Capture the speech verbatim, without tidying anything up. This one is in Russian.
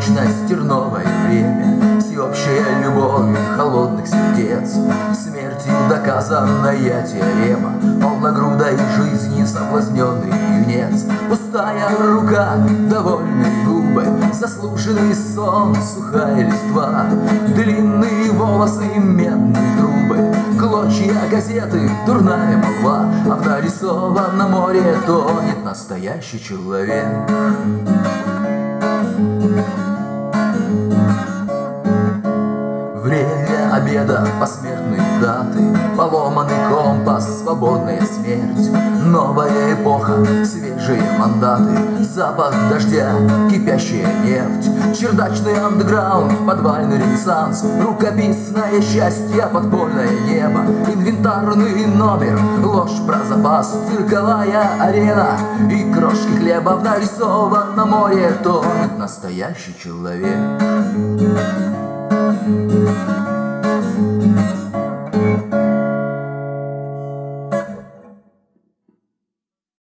вечность, терновое время, всеобщая любовь холодных сердец, смертью доказанная теорема, полногрудой жизни соблазненный юнец, пустая рука, довольные губы, заслуженный сон, сухая листва, длинные волосы, медные трубы, клочья газеты, дурная молва, а в нарисованном море тонет настоящий человек. Время обеда, посмертные даты, поломанный компас, свободная смерть, новая эпоха, свежие мандаты, запах дождя, кипящая нефть, чердачный андеграунд, подвальный ренессанс, рукописное счастье, подпольное небо, инвентарный номер, ложь про запас, цирковая арена и крошки хлеба. В нарисованном море тонет настоящий человек. Thank you.